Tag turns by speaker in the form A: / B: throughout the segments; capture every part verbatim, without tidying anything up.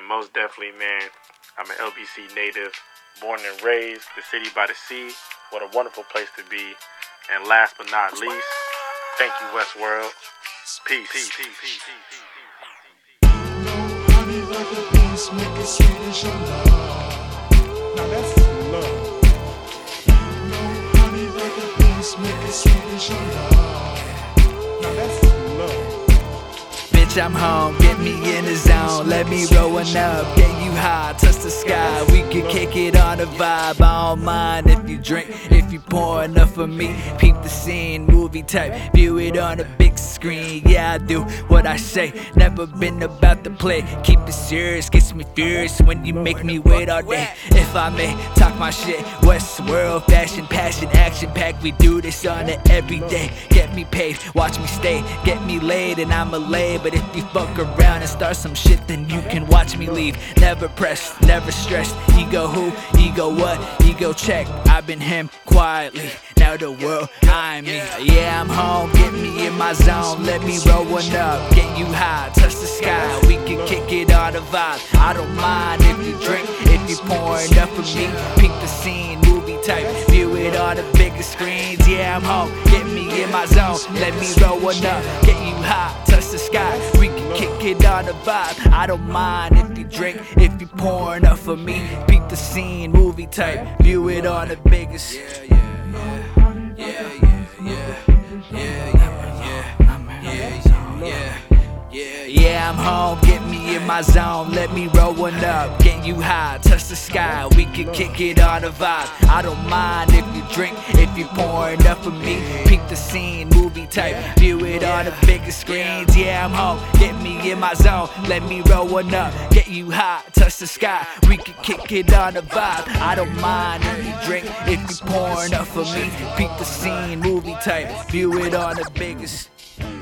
A: most definitely, man, I'm an L B C native, born and raised, the city by the sea. What a wonderful place to be. And last but not least, thank you, Westworld. Peace. Peace. Peace. Peace. Peace.
B: Honey, like a piece, make it sweet as your love. Now that's love. Honey, like a piece, make it sweet as your love. Now that's love.
C: Bitch, I'm home, get me in the zone. Let me roll one up, get you high, touch the sky. We can kick it on a vibe. I don't mind if you drink, if you pour enough for me. Peep the scene, movie type, view it on a big screen. Yeah, I do what I say, never been about to play. Keep it serious, gets me furious when you make me wait all day. If I may, talk my shit, Westworld, fashion, passion, action packed. We do this on it every day. Get me paid, watch me stay, get me laid, and I'ma lay. But if you fuck around and start some shit, then you can watch me leave. Never pressed, never stressed. Ego who? Ego what? Ego check. I've been him quietly. Now the world, I'm me. Yeah, I'm home. Get me in my zone. Let me roll one up. Get you high, touch the sky. We can kick it on a vibe. I don't mind if you drink, if you pour enough for me. Peep the scene, movie type. View it on the biggest screens. Yeah, I'm home. Get me in my zone. Let me roll one up. Get you high, touch the sky. We can kick it on the vibe. I don't mind if you drink, if you pour enough for me. Peep the scene, movie type. View it on the biggest. Yeah, yeah, yeah, yeah, yeah, yeah, yeah, yeah, yeah, yeah. Yeah, yeah, I'm home, get me in my zone. Let me roll one up, get you high, touch the sky. We can kick it on a vibe. I don't mind if you drink, if you pour enough for me. Peep the scene, movie type, view it on the biggest screens. Yeah, I'm home, get me in my zone. Let me roll one up, get you high, touch the sky. We can kick it on a vibe. I don't mind if you drink, if you pour enough for me. Peep the scene, movie type, view it on the biggest.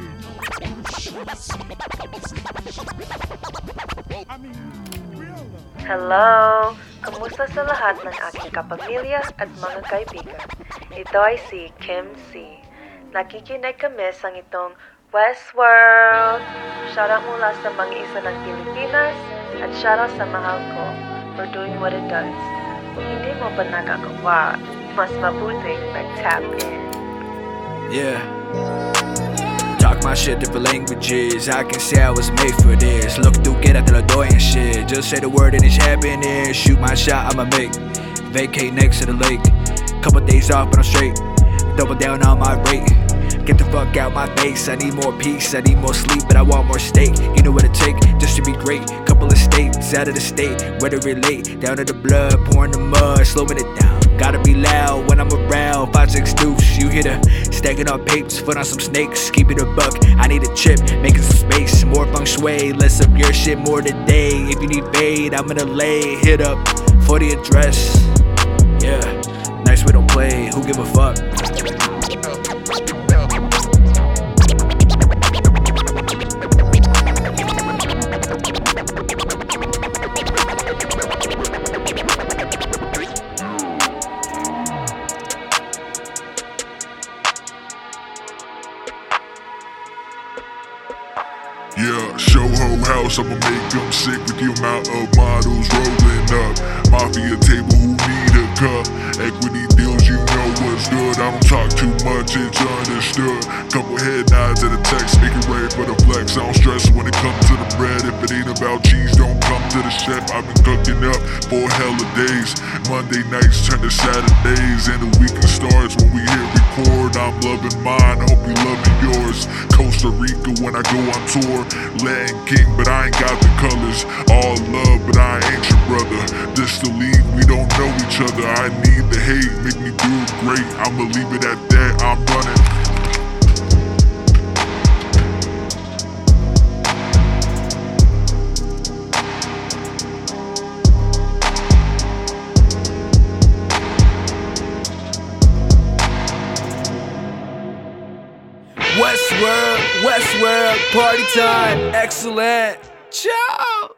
D: Hello! Kamusta sa lahat ng aking kapamilya at mga kaibigan? Ito ay si Kim C. Nakikinig kami sa itong Westworld! Shoutout mula sa mga isa ng Pilipinas at shoutout sa mahal ko for doing what it does. Kung hindi mo pa nakakawa, mas mabuting mag-tap in.
C: Yeah. Talk my shit, different languages. I can say I was made for this. Look through, get out the door and shit. Just say the word and it's happening. Shoot my shot, I'ma make. Vacate next to the lake. Couple days off, but I'm straight. Double down on my rate. Get the fuck out my face. I need more peace, I need more sleep, but I want more steak. You know what it take just to be great. Couple of states out of the state, where to relate. Down to the blood, pouring the mud, slowing it down. Gotta be loud when I'm around. Five six deuce, you hit a stacking up papes, foot on some snakes. Keep it a buck. I need a chip, making some space. More feng shui, less of your shit, more today. If you need fade, I'm gonna lay. Hit up for the address. Yeah, nice we don't play. Who give a fuck?
E: Yeah, show ho house, I'ma make them sick with the amount of models rolling up. Mafia table, who need a cup? Equity deals, you know what's good. I don't talk too much, it's understood. Couple head nods at a text, make it ready for the flex. I don't stress when it comes to the bread. If it ain't about cheese, don't come to the chef. I've been cooking up for hella days. Monday nights turn to Saturdays, and the weekend starts when we hit record. I'm loving mine, hope you loving yours. Costa Rica when I go on tour. Latin King, but I ain't got the colors. All love, but I ain't your brother. This to leave, we don't know each other. I need the hate, make me do it great. I'ma leave it at that, I'm running.
C: Westworld, Westworld, party time, excellent. Ciao.